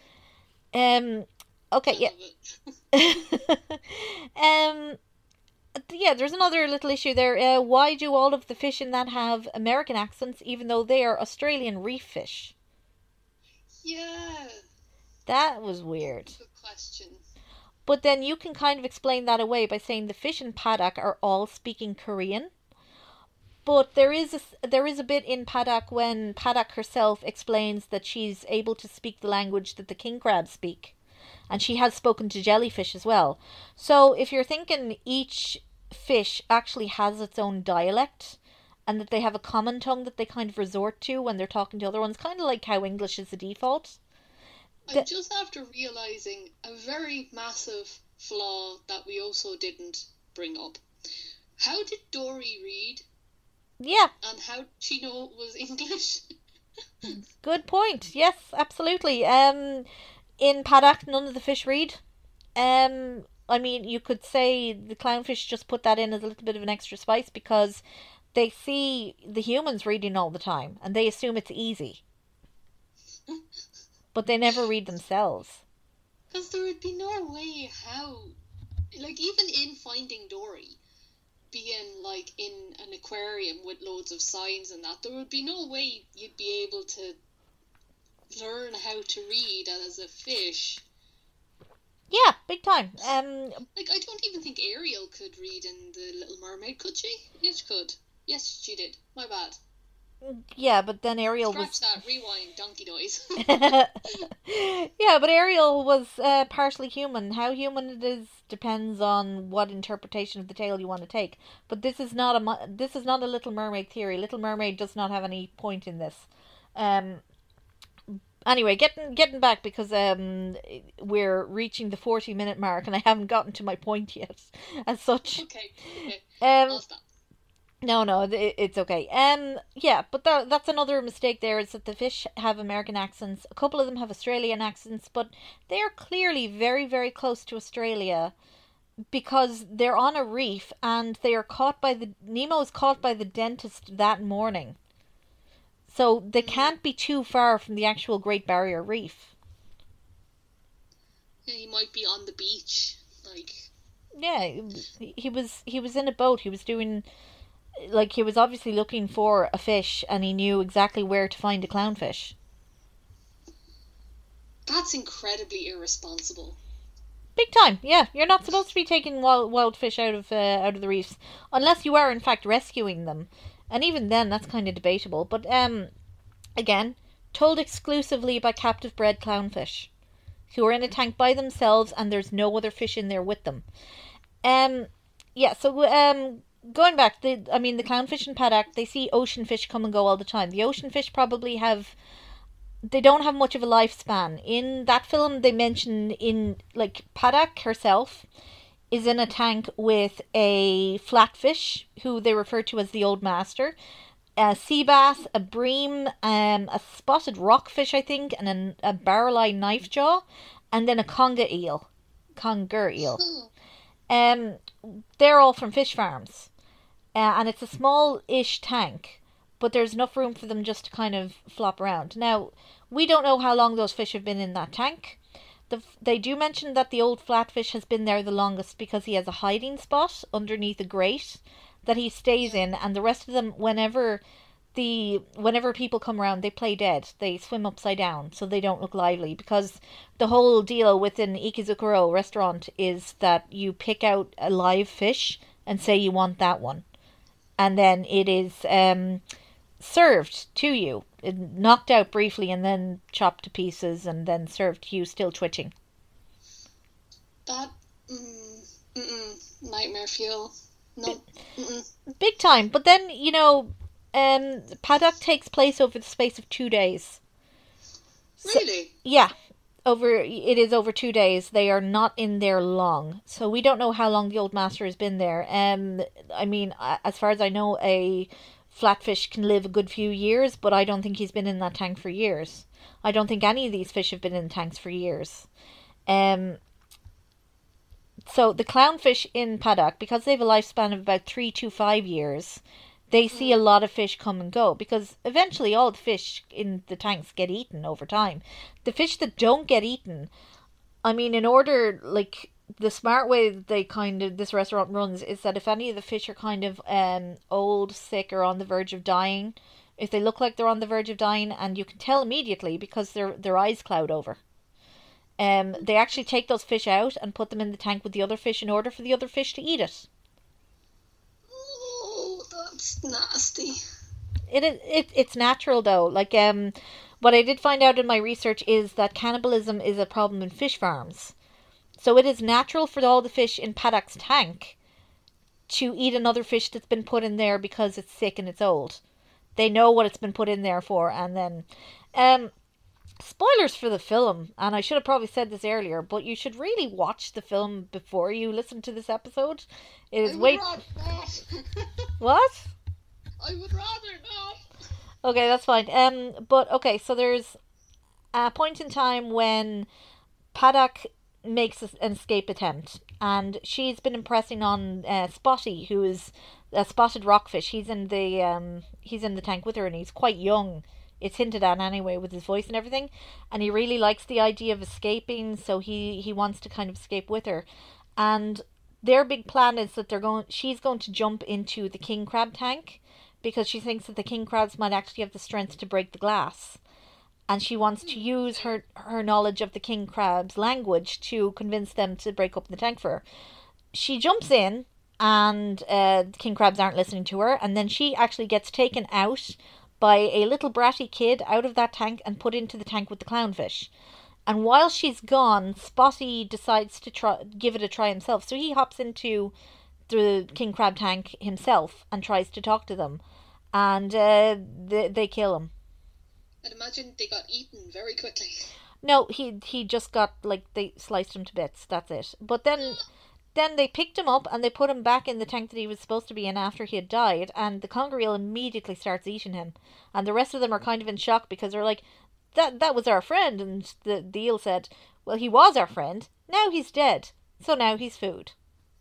Okay, I yeah. love it. Yeah, there's another little issue there. Why do all of the fish in that have American accents, even though they are Australian reef fish? Yeah, That was weird. good question. But then you can kind of explain that away by saying the fish in Paddock are all speaking Korean. But there is a bit in Paddock when Paddock herself explains that she's able to speak the language that the king crabs speak, and she has spoken to jellyfish as well. So if you're thinking each fish actually has its own dialect, and that they have a common tongue that they kind of resort to when they're talking to other ones, kind of like how English is the default. I'm just after realizing a very massive flaw that we also didn't bring up. How did Dory read, Yeah, and how did she know it was English? good point. Yes, absolutely. In Paddock, none of the fish read. I mean, you could say the clownfish just put that in as a little bit of an extra spice because they see the humans reading all the time and they assume it's easy, but they never read themselves. Because there would be no way how, like, even in Finding Dory, being like in an aquarium with loads of signs and that, there would be no way you'd be able to learn how to read as a fish. Yeah, big time. Like, I don't even think Ariel could read in The Little Mermaid, could she? Yes, she could. Yes, she did. My bad. Yeah, but then Ariel Scratch was. that. Rewind. Donkey noise. Yeah, but Ariel was partially human. How human it is depends on what interpretation of the tale you want to take. But this is not a Little Mermaid theory. Little Mermaid does not have any point in this. Um. Anyway, getting back because we're reaching the 40-minute mark and I haven't gotten to my point yet, as such. Okay. Um. I'll stop. No, it's okay. Yeah, but that's another mistake there is that the fish have American accents. A couple of them have Australian accents, but they are clearly very, very close to Australia because they're on a reef and they are caught by the Nemo is caught by the dentist that morning. So they can't be too far from the actual Great Barrier Reef. Yeah, he might be on the beach. Like, Yeah, he was in a boat. He was doing like he was obviously looking for a fish and he knew exactly where to find a clownfish. that's incredibly irresponsible. Big time, yeah. You're not supposed to be taking wild fish out of the reefs unless you are in fact rescuing them, and even then that's kind of debatable. But again, told exclusively by captive bred clownfish, who are in a tank by themselves, and there's no other fish in there with them. Yeah. So going back, the clownfish in Paddock, they see ocean fish come and go all the time. The ocean fish probably have they don't have much of a lifespan. In that film, they mention in like Paddock herself is in a tank with a flatfish who they refer to as the Old Master, a sea bass, a bream, a spotted rockfish, I think, and a barrel-eye knife jaw, and then a conger eel. Um, they're all from fish farms, and it's a small-ish tank, but there's enough room for them just to kind of flop around. Now, we don't know how long those fish have been in that tank. They do mention that the old flatfish has been there the longest because he has a hiding spot underneath a grate that he stays in, and the rest of them, whenever people come around, they play dead. They swim upside down so they don't look lively, because the whole deal within Ikizukuro restaurant is that you pick out a live fish and say you want that one, and then it is served to you, knocked out briefly and then chopped to pieces and then served to you still twitching. That nightmare fuel. No. Big time. But then, Paddock takes place over the space of 2 days. Really? Yeah. It is over 2 days. They are not in there long. So we don't know how long the Old Master has been there. As far as I know, a flatfish can live a good few years, but I don't think he's been in that tank for years. I don't think any of these fish have been in tanks for years. So the clownfish in Paddock, because they have a lifespan of about 3 to 5 years, they see a lot of fish come and go, because eventually all the fish in the tanks get eaten over time. The fish that don't get eaten, in order, the smart way that this restaurant runs is that if any of the fish are kind of old, sick, or on the verge of dying, if they look like they're on the verge of dying, and you can tell immediately because their eyes cloud over. They actually take those fish out and put them in the tank with the other fish in order for the other fish to eat it. Oh, that's nasty. It's natural though. Like what I did find out in my research is that cannibalism is a problem in fish farms. So it is natural for all the fish in Paddock's tank to eat another fish that's been put in there because it's sick and it's old. They know what it's been put in there for, and then spoilers for the film, and I should have probably said this earlier, but you should really watch the film before you listen to this episode. It is rather not. What? I would rather not. Okay, that's fine. But okay, so there's a point in time when Paddock makes an escape attempt, and she's been impressing on Spotty, who is a spotted rockfish. He's in the tank with her, and he's quite young. It's hinted at anyway with his voice and everything, and he really likes the idea of escaping, so he wants to kind of escape with her. And their big plan is that she's going to jump into the king crab tank because she thinks that the king crabs might actually have the strength to break the glass. And she wants to use her knowledge of the king crab's language to convince them to break open the tank for her. She jumps in, and the king crabs aren't listening to her, and then she actually gets taken out by a little bratty kid out of that tank and put into the tank with the clownfish. And while she's gone, Spotty decides to give it a try himself. So he hops into the king crab tank himself and tries to talk to them, and they kill him. I'd imagine they got eaten very quickly. No, he just got, like, they sliced him to bits. That's it. But then they picked him up and they put him back in the tank that he was supposed to be in after he had died, and the conger eel immediately starts eating him. And the rest of them are kind of in shock because they're like, that was our friend. And the eel said, well, he was our friend. Now he's dead. So now he's food.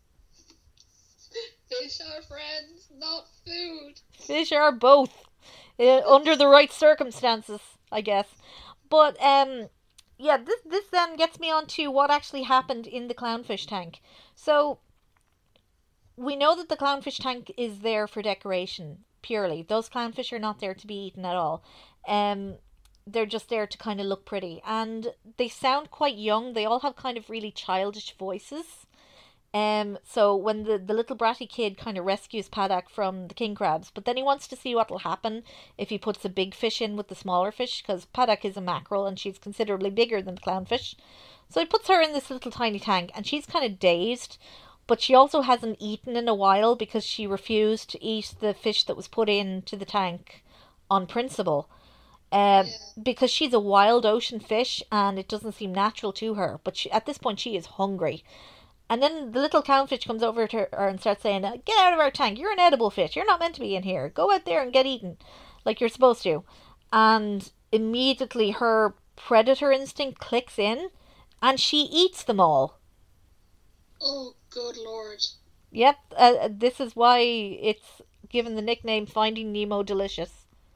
Fish are friends, not food. Fish are both. Under the right circumstances, I guess. But, yeah, this then gets me on to what actually happened in the clownfish tank. So, we know that the clownfish tank is there for decoration, purely. Those clownfish are not there to be eaten at all. They're just there to kind of look pretty. And they sound quite young. They all have kind of really childish voices. So when the little bratty kid kind of rescues Paddock from the king crabs, but then he wants to see what will happen if he puts a big fish in with the smaller fish, because Paddock is a mackerel and she's considerably bigger than the clownfish. So he puts her in this little tiny tank, and she's kind of dazed, but she also hasn't eaten in a while because she refused to eat the fish that was put into the tank on principle. Because she's a wild ocean fish and it doesn't seem natural to her, but at this point she is hungry. And then the little clownfish comes over to her and starts saying, get out of our tank, you're an edible fish, you're not meant to be in here, go out there and get eaten, like you're supposed to. And immediately her predator instinct clicks in, and she eats them all. Oh, good lord. Yep, this is why it's given the nickname Finding Nemo Delicious.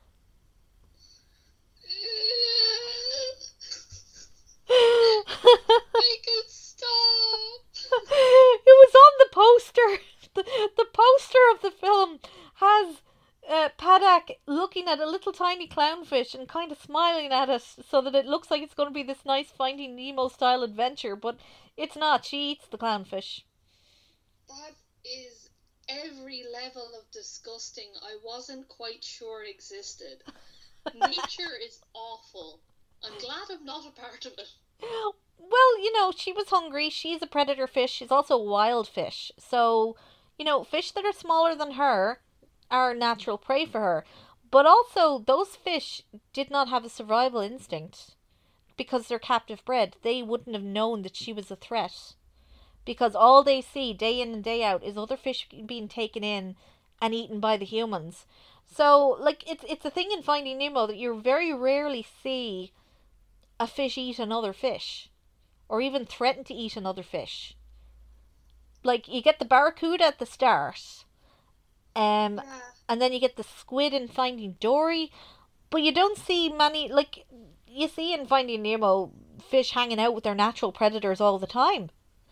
Make it stop. It was on the poster. The poster of the film has Paddock looking at a little tiny clownfish and kind of smiling at it so that it looks like it's going to be this nice Finding Nemo style adventure, but it's not. She eats the clownfish. That is every level of disgusting I wasn't quite sure existed. Nature is awful. I'm glad I'm not a part of it. Well, she was hungry. She's a predator fish. She's also a wild fish. So, fish that are smaller than her are natural prey for her. But also, those fish did not have a survival instinct because they're captive bred. They wouldn't have known that she was a threat. Because all they see day in and day out is other fish being taken in and eaten by the humans. So, it's a thing in Finding Nemo that you very rarely see a fish eat another fish, or even threaten to eat another fish. Like, you get the barracuda at the start, and then you get the squid in Finding Dory, but you don't see many, like, you see in Finding Nemo fish hanging out with their natural predators all the time.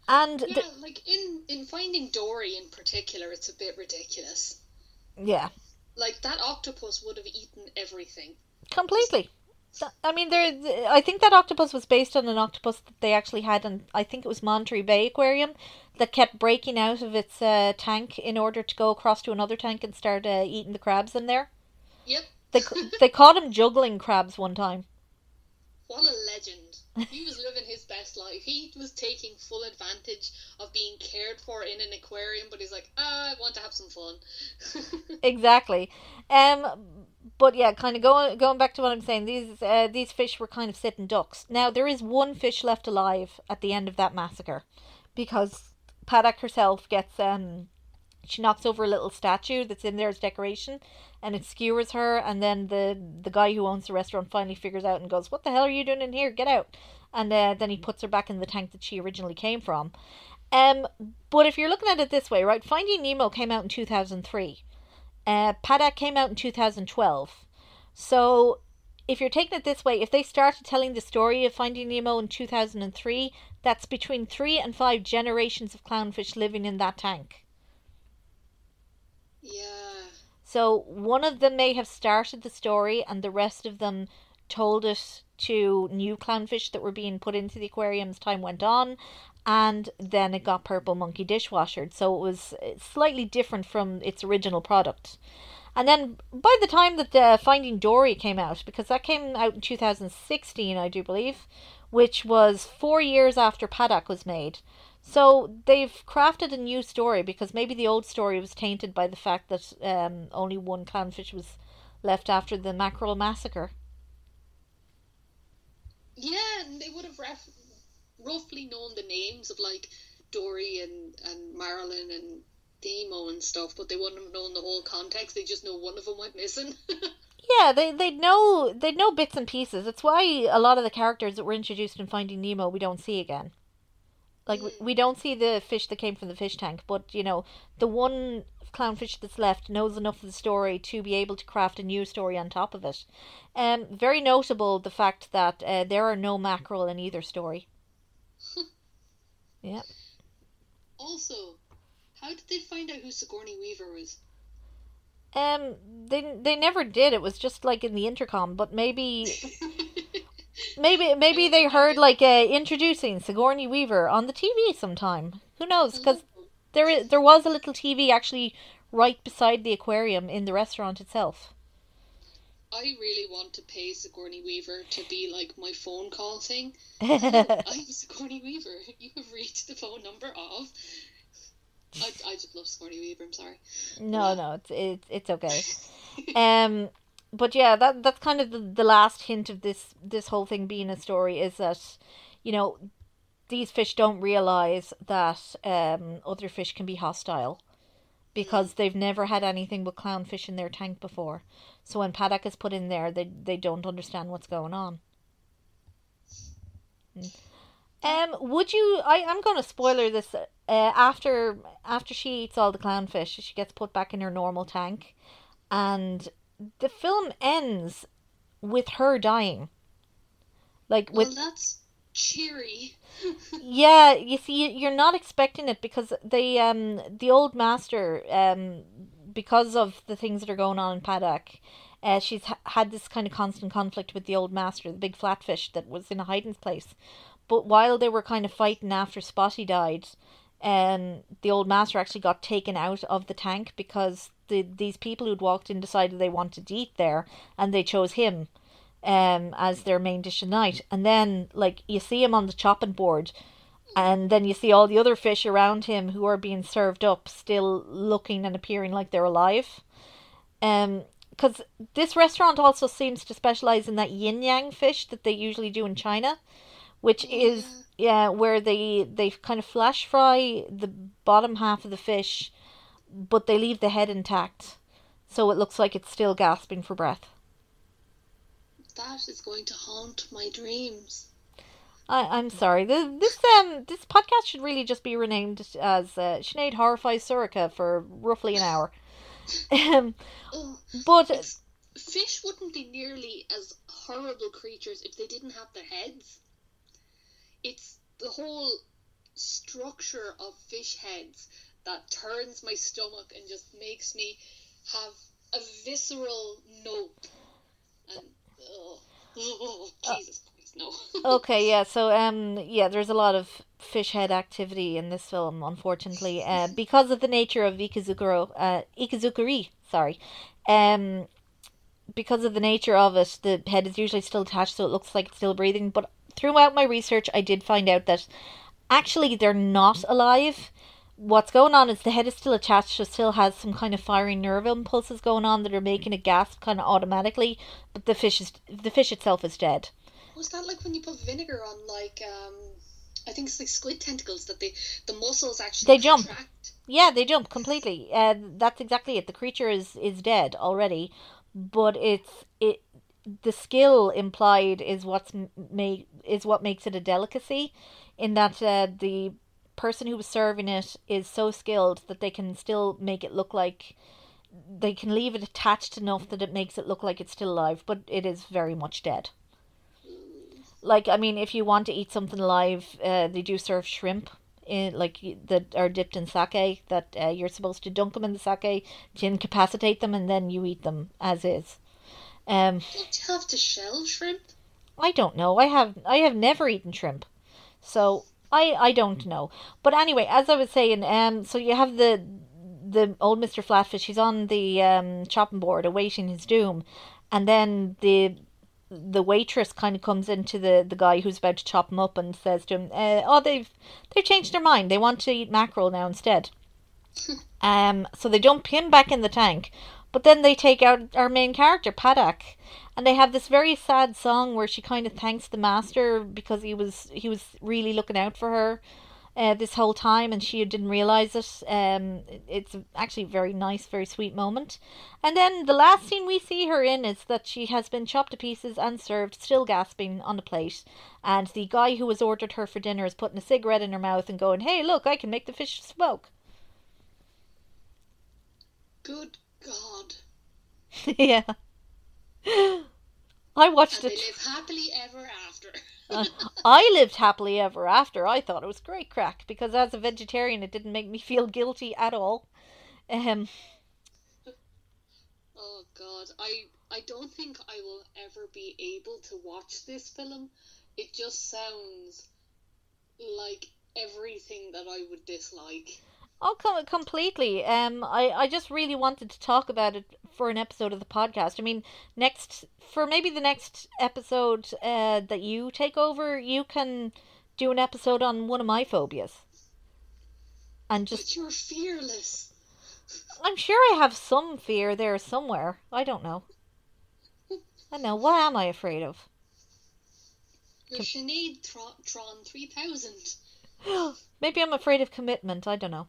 And Yeah, like in Finding Dory in particular, it's a bit ridiculous. yeah, Like that octopus would have eaten everything. Just completely. I mean, I think that octopus was based on an octopus that they actually had, and I think it was Monterey Bay Aquarium, that kept breaking out of its tank in order to go across to another tank and start eating the crabs in there. yep. They caught him juggling crabs one time. What a legend. He was living his best life. He was taking full advantage of being cared for in an aquarium, but he's like, I want to have some fun. Exactly. Um, but yeah, kind of going back to what I'm saying. These fish were kind of sitting ducks. Now there is one fish left alive at the end of that massacre, because Paddock herself gets she knocks over a little statue that's in there as decoration, and it skewers her. And then the guy who owns the restaurant finally figures out and goes, "What the hell are you doing in here? Get out!" And then he puts her back in the tank that she originally came from. Um, but if you're looking at it this way, right? Finding Nemo came out in 2003. Paddock came out in 2012. So if you're taking it this way, if they started telling the story of Finding Nemo in 2003, that's between 3 and 5 generations of clownfish living in that tank. Yeah. So one of them may have started the story, and the rest of them told it to new clownfish that were being put into the aquarium as time went on, and then it got purple monkey dishwashered. So it was slightly different from its original product. And then by the time that Finding Dory came out, because that came out in 2016, I do believe, which was 4 years after Paddock was made. So they've crafted a new story, because maybe the old story was tainted by the fact that only one clownfish was left after the mackerel massacre. Yeah, and they would have roughly known the names of like Dory and Marilyn and Demo and stuff, but they wouldn't have known the whole context. They just know one of them went missing. Yeah, they'd know bits and pieces. It's why a lot of the characters that were introduced in Finding Nemo we don't see again. Like Mm. we don't see the fish that came from the fish tank, but the one clownfish that's left knows enough of the story to be able to craft a new story on top of it. Very notable the fact that there are no mackerel in either story. Yeah. Also, how did they find out who Sigourney Weaver was? They never did. It was just like in the intercom, but maybe they heard like introducing Sigourney Weaver on the TV sometime. Who knows? Because there was a little TV actually right beside the aquarium in the restaurant itself. I really want to pay Sigourney Weaver to be like my phone call thing. Hello, I'm Sigourney Weaver. You have reached the phone number of. I just love Sigourney Weaver. I'm sorry. No, it's okay. Um, but yeah, that's kind of the last hint of this whole thing being a story, is that you know these fish don't realize that other fish can be hostile, because they've never had anything but clownfish in their tank before. So when Paddock is put in there, they don't understand what's going on. Would you? I'm going to spoiler this. After she eats all the clownfish, she gets put back in her normal tank, and the film ends with her dying. Like Well, with that's cheery. Yeah, you see, you're not expecting it, because the old master, because of the things that are going on in Paddock, she's had this kind of constant conflict with the old master, the big flatfish that was in a hiding place. But while they were kind of fighting after Spotty died, the old master actually got taken out of the tank, because these people who'd walked in decided they wanted to eat there, and they chose him as their main dish at night. And then, like, you see him on the chopping board, and then you see all the other fish around him who are being served up, still looking and appearing like they're alive. Because this restaurant also seems to specialize in that yin yang fish that they usually do in China, which Oh yeah. is, yeah, where they kind of flash fry the bottom half of the fish, but they leave the head intact, so it looks like it's still gasping for breath. That is going to haunt my dreams. I'm sorry. This podcast should really just be renamed as Sinead Horrifies Surica for roughly an hour. Um, Oh, but it's fish wouldn't be nearly as horrible creatures if they didn't have their heads. It's the whole structure of fish heads that turns my stomach and just makes me have a visceral nope. And Jesus Christ, no. Okay, yeah. So, yeah, there's a lot of fish head activity in this film, unfortunately, because of the nature of ikizukuri. Sorry, um, because of the nature of it, the head is usually still attached, so it looks like it's still breathing. But throughout my research, I did find out that actually they're not alive. What's going on is the head is still attached, so still has some kind of firing nerve impulses going on that are making it gasp kind of automatically. But the fish itself is dead. Was that like when you put vinegar on, like, I think it's like squid tentacles that the muscles actually They jump. contract? Yeah, they jump completely. That's exactly it. The creature is dead already, but the skill implied is what makes it a delicacy, in that the person who was serving it is so skilled that they can still make it look like they can leave it attached enough that it makes it look like it's still alive, but it is very much dead. Like, I mean, if you want to eat something alive, they do serve shrimp that are dipped in sake. That you're supposed to dunk them in the sake to incapacitate them, and then you eat them as is. Don't you have to shell shrimp? I don't know. I have never eaten shrimp, so I don't know. But anyway, as I was saying, so you have the old Mr. Flatfish. He's on the chopping board awaiting his doom, and then the waitress kind of comes into the guy who's about to chop him up and says to him, "Oh, they've changed their mind. They want to eat mackerel now instead." So they dump him back in the tank, but then they take out our main character, Paddock, and they have this very sad song where she kind of thanks the master because he was really looking out for her this whole time, and she didn't realize it. It's actually a very nice, very sweet moment. And then the last scene we see her in is that she has been chopped to pieces and served, still gasping, on a plate. And the guy who has ordered her for dinner is putting a cigarette in her mouth and going, "Hey, look, I can make the fish smoke." Good God. Yeah. I watched And it. they live happily ever after. I lived happily ever after. I thought it was great crack because as a vegetarian, it didn't make me feel guilty at all. Um, Oh God, I don't think I will ever be able to watch this film. It just sounds like everything that I would dislike. Oh, completely. I just really wanted to talk about it for an episode of the podcast. I mean, maybe the next episode that you take over, you can do an episode on one of my phobias. And But just, you're fearless. I'm sure I have some fear there somewhere. I don't know. I don't know. What am I afraid of? You're Sinead Tron 3000. Maybe I'm afraid of commitment. I don't know.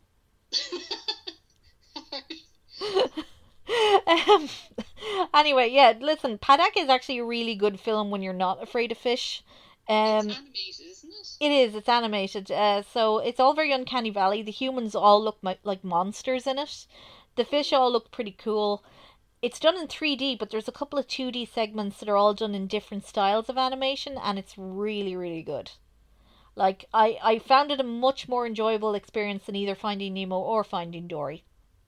um, anyway, yeah, listen, Paddock is actually a really good film when you're not afraid of fish. It's Um, animated, isn't it? it is, it's animated, so it's all very uncanny valley. The humans all look like monsters in it. The fish all look pretty cool. It's done in 3D, but there's a couple of 2D segments that are all done in different styles of animation, and it's really, really good. Like, I found it a much more enjoyable experience than either Finding Nemo or Finding Dory.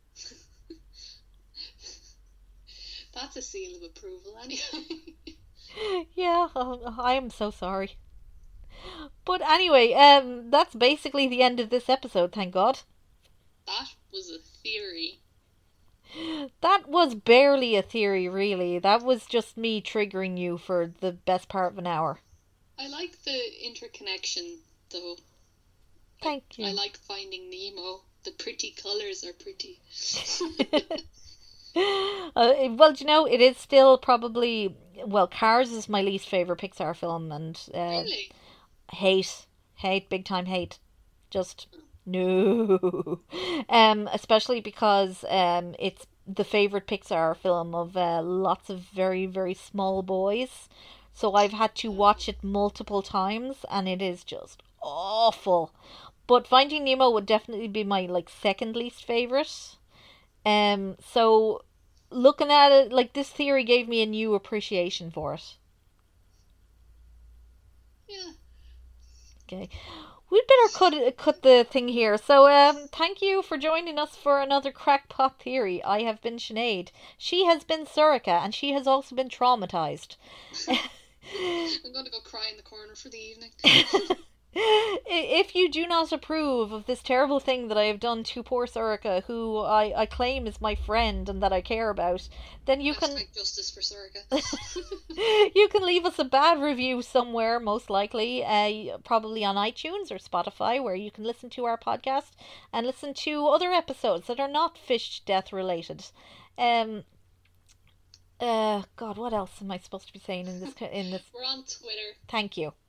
That's a seal of approval, anyway. Yeah, I am so sorry. But anyway, that's basically the end of this episode, thank God. That was a theory. That was barely a theory, really. That was just me triggering you for the best part of an hour. I like the interconnection, though. Thank I you. like Finding Nemo. The pretty colours are pretty. Well, you know, it is still probably. Well, Cars is my least favourite Pixar film, and Really? hate, big time hate. Just no. Especially because it's the favourite Pixar film of lots of very, very small boys. So I've had to watch it multiple times, and it is just awful. But Finding Nemo would definitely be my like second least favourite. So looking at it, like this theory gave me a new appreciation for it. Yeah. Okay. we'd better cut the thing here. So, thank you for joining us for another crackpot theory. I have been Sinead. She has been Surika, and she has also been traumatized. I'm going to go cry in the corner for the evening. If you do not approve of this terrible thing that I have done to poor Surika, who I claim is my friend and that I care about, then you can justice for Surika. you can leave us a bad review somewhere, most likely, probably on iTunes or Spotify, where you can listen to our podcast and listen to other episodes that are not fish death related. God, what else am I supposed to be saying in this? We're on Twitter. Thank you.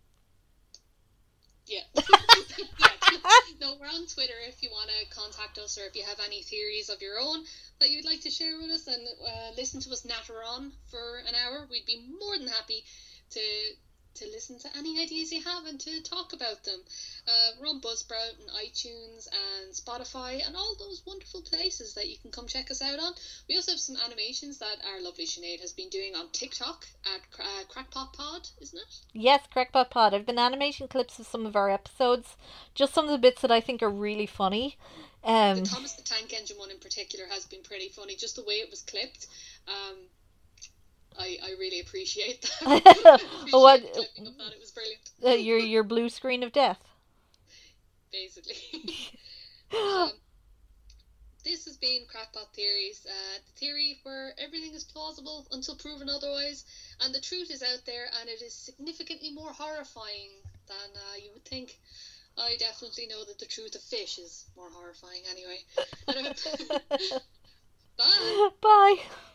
Yeah. No, we're on Twitter if you want to contact us, or if you have any theories of your own that you'd like to share with us and listen to us natter on for an hour. We'd be more than happy to listen to any ideas you have and to talk about them. We're on Buzzsprout and iTunes and Spotify and all those wonderful places that you can come check us out on. We also have some animations that our lovely Sinead has been doing on TikTok at Crackpot Pod, isn't it? Yes, Crackpot Pod. I've been animating clips of some of our episodes, just some of the bits that I think are really funny. The Thomas the Tank Engine one in particular has been pretty funny, just the way it was clipped. I really appreciate that. What? The clipping of that. It was brilliant. Your blue screen of death. Basically. This has been Crackpot Theories, the theory where everything is plausible until proven otherwise, and the truth is out there, and it is significantly more horrifying than you would think. I definitely know that the truth of fish is more horrifying anyway. Bye. Bye.